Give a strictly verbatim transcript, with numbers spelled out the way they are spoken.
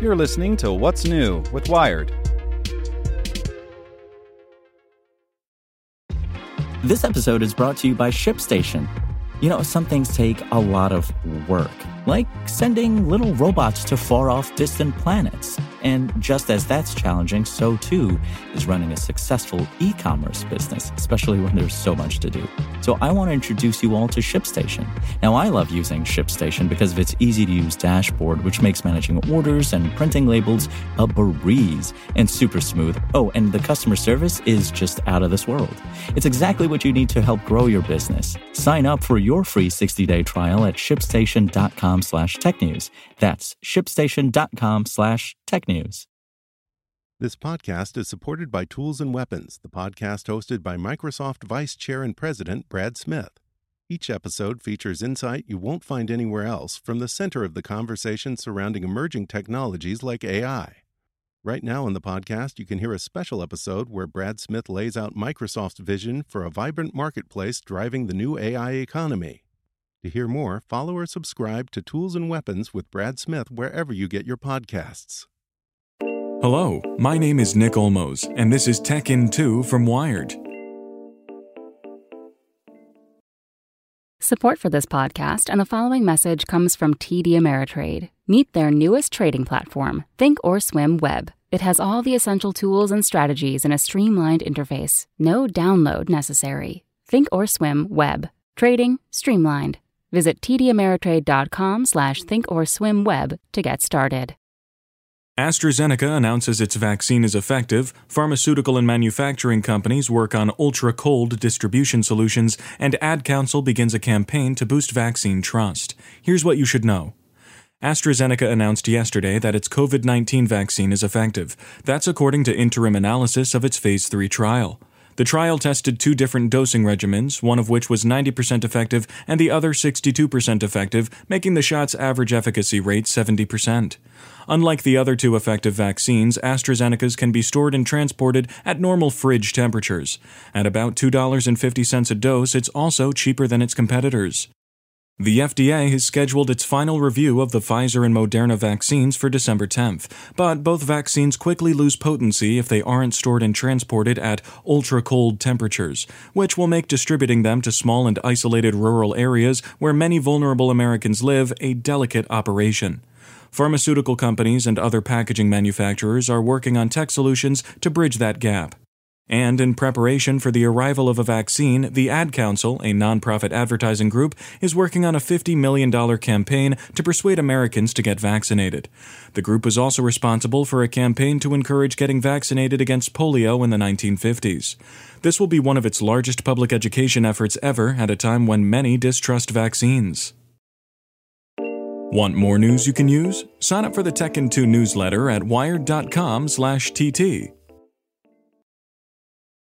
You're listening to What's New with Wired. This episode is brought to you by ShipStation. You know, some things take a lot of work, like sending little robots to far-off distant planets. And just as that's challenging, so too is running a successful e-commerce business, especially when there's so much to do. So I want to introduce you all to ShipStation. Now, I love using ShipStation because of its easy-to-use dashboard, which makes managing orders and printing labels a breeze and super smooth. Oh, and the customer service is just out of this world. It's exactly what you need to help grow your business. Sign up for your free sixty-day trial at shipstation.com slash technews. That's shipstation.com slash technews. This podcast is supported by Tools and Weapons, the podcast hosted by Microsoft Vice Chair and President Brad Smith. Each episode features insight you won't find anywhere else from the center of the conversation surrounding emerging technologies like A I. Right now in the podcast, you can hear a special episode where Brad Smith lays out Microsoft's vision for a vibrant marketplace driving the new A I economy. To hear more, follow or subscribe to Tools and Weapons with Brad Smith wherever you get your podcasts. Hello, my name is Nick Olmos, and this is Tech In two from Wired. Support for this podcast and the following message comes from T D Ameritrade. Meet their newest trading platform, Thinkorswim Web. It has all the essential tools and strategies in a streamlined interface. No download necessary. Thinkorswim Web. Trading streamlined. Visit tdameritrade.com slash thinkorswimweb to get started. AstraZeneca announces its vaccine is effective, pharmaceutical and manufacturing companies work on ultra-cold distribution solutions, and Ad Council begins a campaign to boost vaccine trust. Here's what you should know. AstraZeneca announced yesterday that its covid nineteen vaccine is effective. That's according to interim analysis of its phase three trial. The trial tested two different dosing regimens, one of which was ninety percent effective and the other sixty-two percent effective, making the shot's average efficacy rate seventy percent. Unlike the other two effective vaccines, AstraZeneca's can be stored and transported at normal fridge temperatures. At about two dollars and fifty cents a dose, it's also cheaper than its competitors. The F D A has scheduled its final review of the Pfizer and Moderna vaccines for December tenth, but both vaccines quickly lose potency if they aren't stored and transported at ultra-cold temperatures, which will make distributing them to small and isolated rural areas where many vulnerable Americans live a delicate operation. Pharmaceutical companies and other packaging manufacturers are working on tech solutions to bridge that gap. And in preparation for the arrival of a vaccine, the Ad Council, a nonprofit advertising group, is working on a fifty million dollars campaign to persuade Americans to get vaccinated. The group was also responsible for a campaign to encourage getting vaccinated against polio in the nineteen fifties. This will be one of its largest public education efforts ever at a time when many distrust vaccines. Want more news you can use? Sign up for the Tech In two newsletter at wired.com slash TT.